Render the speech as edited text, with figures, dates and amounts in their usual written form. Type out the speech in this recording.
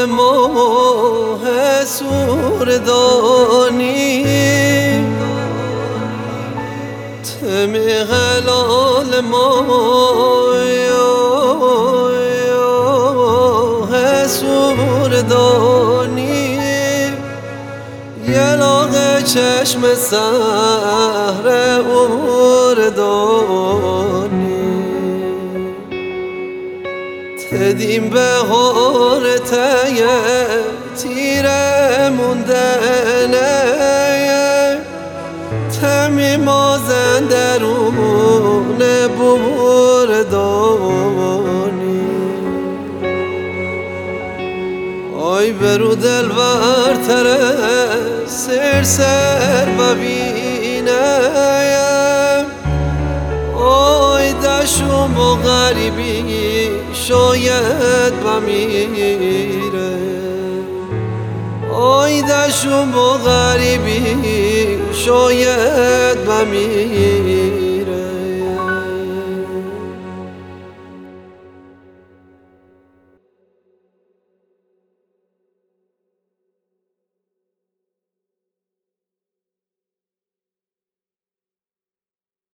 ماه سوردانی تم غلال ماه سوردانی یه لاغ چشم سهر اردانی تدیم بهار تیه تیره موندنه تمی مازن درون بردانی آی برو دلبر تره سر سر ببینه آی دشم و غریبی شاید بمیره آی دشم و غریبی شاید بمیره